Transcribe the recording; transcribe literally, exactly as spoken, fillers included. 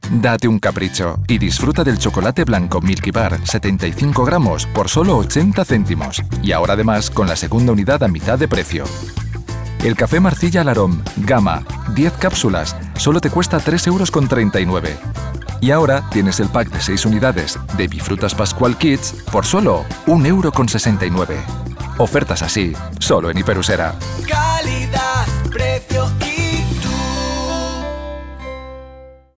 Date un capricho y disfruta del chocolate blanco Milky Bar setenta y cinco gramos por solo ochenta céntimos. Y ahora además con la segunda unidad a mitad de precio. El café Marcilla Larom, Gama, diez cápsulas, solo te cuesta tres euros con treinta y nueve. Y ahora tienes el pack de seis unidades de Bifrutas Pascual Kids por solo un euro con sesenta y nueve. Ofertas así, solo en Hiperusera. Calidad, precio